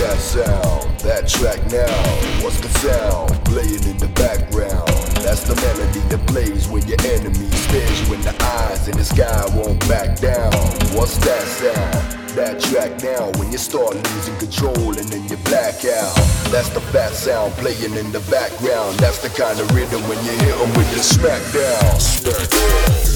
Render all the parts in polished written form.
that sound? That track now. What's the sound playing in the background? That's the melody that plays when your enemy stares you in the eyes and the sky won't back down. What's that sound? That track now, when you start losing control and then you black out. That's the fat sound playing in the background. That's the kind of rhythm when you hit them with the smackdown. Smackdown.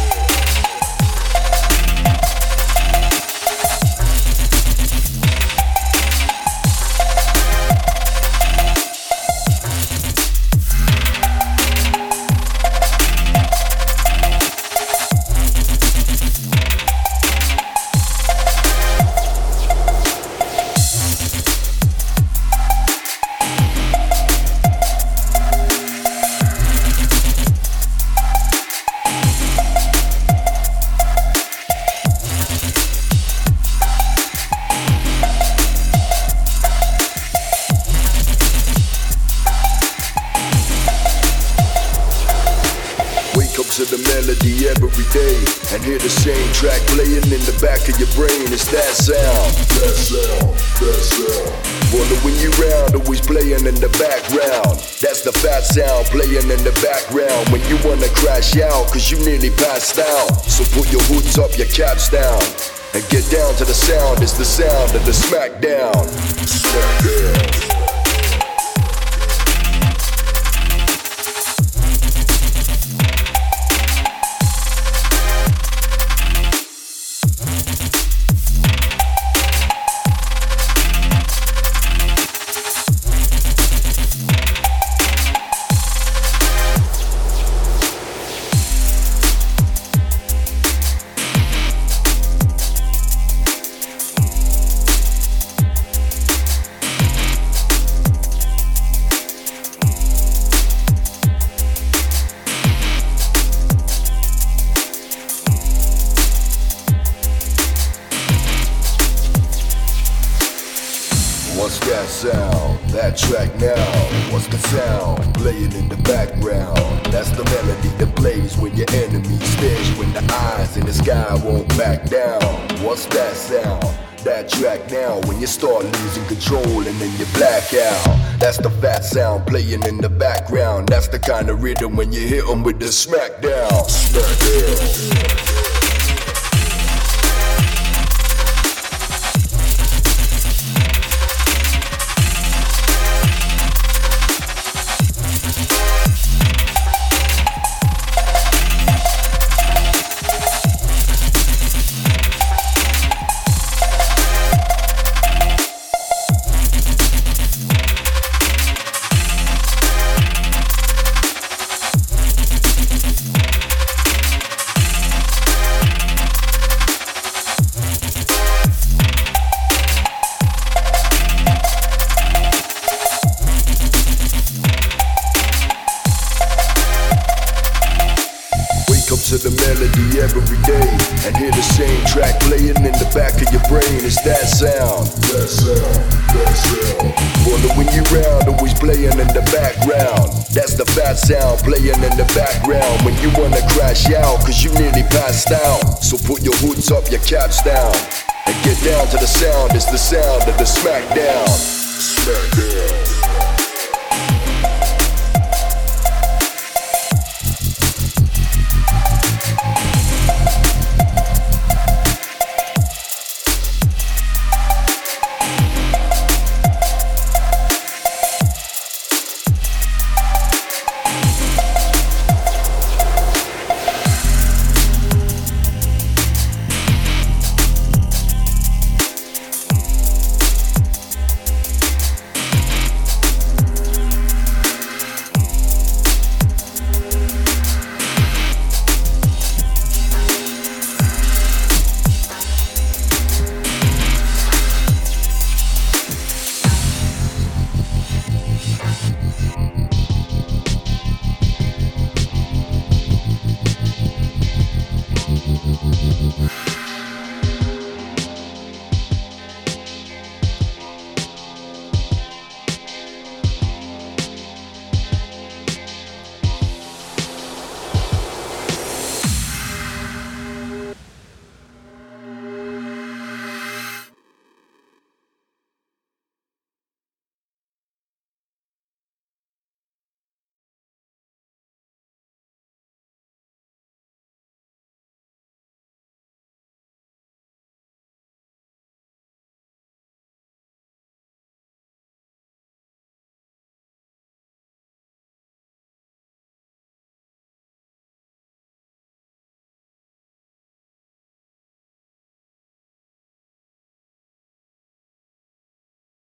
To the melody every day and hear the same track playing in the back of your brain. It's that sound, that sound, that sound. Following you round, always playing in the background. That's the fat sound playing in the background when you wanna crash out cause you nearly passed out. So put your hoods up, your caps down and get down to the sound. It's the sound of the smackdown. Smackdown. What's that sound? That track now. What's the sound playing in the background? That's the melody that plays when your enemy stares you in the eyes and the sky won't back down. What's that sound? That track now when you start losing control and then you black out. That's the fat sound playing in the background. That's the kind of rhythm when you hit them with the smackdown. Smackdown. To the melody every day and hear the same track playing in the back of your brain. It's that sound, that sound, that sound. Following you round, always playing in the background. That's the fat sound playing in the background when you wanna crash out cause you nearly passed out. So put your hoods up, your caps down and get down to the sound. It's the sound of the smackdown. Smackdown.